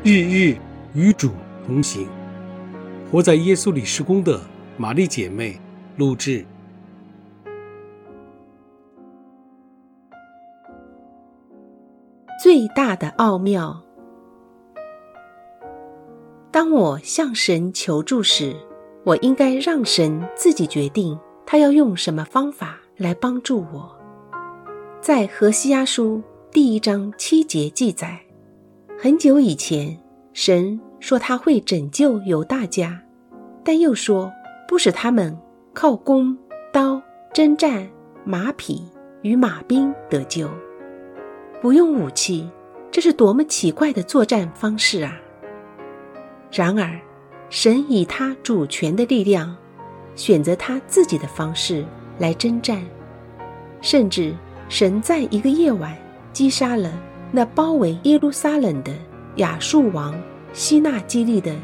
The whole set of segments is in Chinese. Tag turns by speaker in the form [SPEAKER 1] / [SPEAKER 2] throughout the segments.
[SPEAKER 1] 日日与主同行，活在耶稣里事工的玛丽姐妹录制。
[SPEAKER 2] 最大的奥妙。当我向神求助时，我应该让神自己决定他要用什么方法来帮助我。在何西阿书第1章7节记载，很久以前，神说他会拯救犹大家，但又说不使他们靠弓、刀、征战、马匹与马兵得救。不用武器，这是多么奇怪的作战方式啊！然而，神以他主权的力量，选择他自己的方式来征战，甚至神在一个夜晚击杀了那包围耶路撒冷的亚述王西纳基利的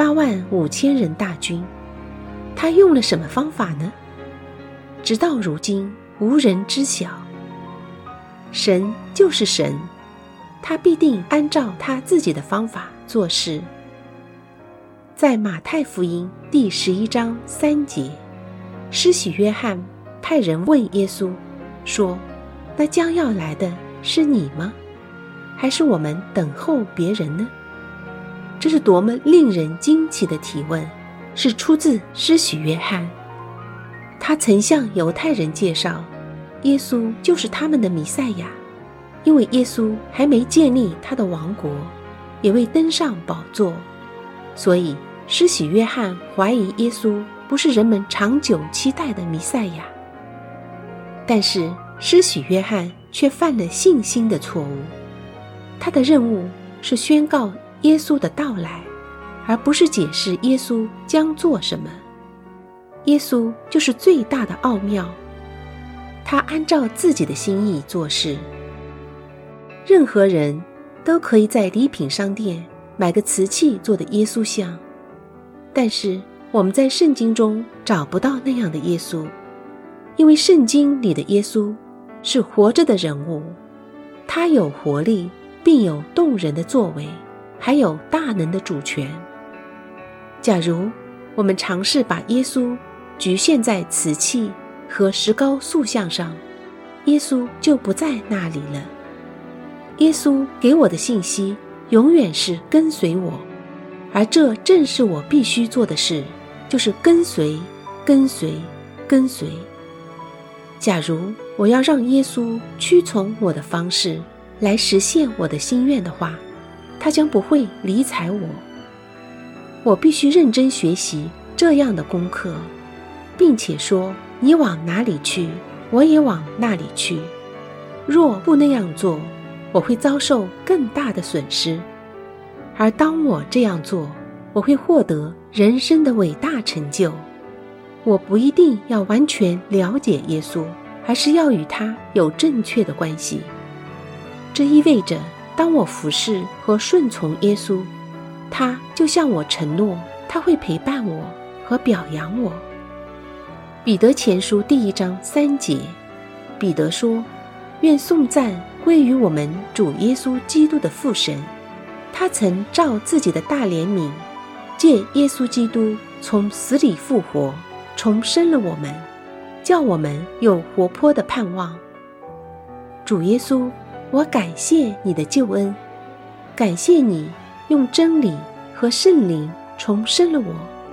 [SPEAKER 2] 185000人大军。他用了什么方法呢？直到如今无人知晓。神就是神，他必定按照他自己的方法做事。在马太福音第11章3节，施洗约翰派人问耶稣说，那将要来的是你吗？还是我们等候别人呢？这是多么令人惊奇的提问，是出自施洗约翰。他曾向犹太人介绍，耶稣就是他们的弥赛亚，因为耶稣还没建立他的王国，也未登上宝座，所以施洗约翰怀疑耶稣不是人们长久期待的弥赛亚。但是施洗约翰却犯了信心的错误，他的任务是宣告耶稣的到来，而不是解释耶稣将做什么。耶稣就是最大的奥妙，他按照自己的心意做事。任何人都可以在礼品商店买个瓷器做的耶稣像，但是我们在圣经中找不到那样的耶稣，因为圣经里的耶稣是活着的人物，他有活力，并有动人的作为，还有大能的主权。假如我们尝试把耶稣局限在瓷器和石膏塑像上，耶稣就不在那里了。耶稣给我的信息永远是跟随我，而这正是我必须做的事，就是跟随，跟随，跟随。假如我要让耶稣屈从我的方式来实现我的心愿的话，他将不会理睬我。我必须认真学习这样的功课，并且说，你往哪里去，我也往那里去。若不那样做，我会遭受更大的损失。而当我这样做，我会获得人生的伟大成就。我不一定要完全了解耶稣，而是要与他有正确的关系。这意味着，当我服侍和顺从耶稣，他就向我承诺，他会陪伴我和表扬我。彼得前书第1章3节，彼得说，愿颂赞归于我们主耶稣基督的父神，他曾照自己的大怜悯，借耶稣基督从死里复活，重生了我们，叫我们有活泼的盼望。主耶稣，我感谢你的救恩，感谢你用真理和圣灵重生了我。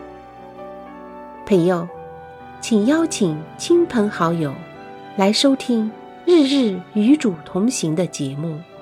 [SPEAKER 2] 朋友，请邀请亲朋好友来收听日日与主同行的节目。